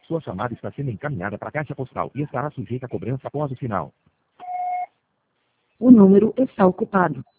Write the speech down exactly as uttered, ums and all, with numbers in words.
Sua chamada está sendo encaminhada para a caixa postal e estará sujeita a cobrança após o sinal. O número está ocupado.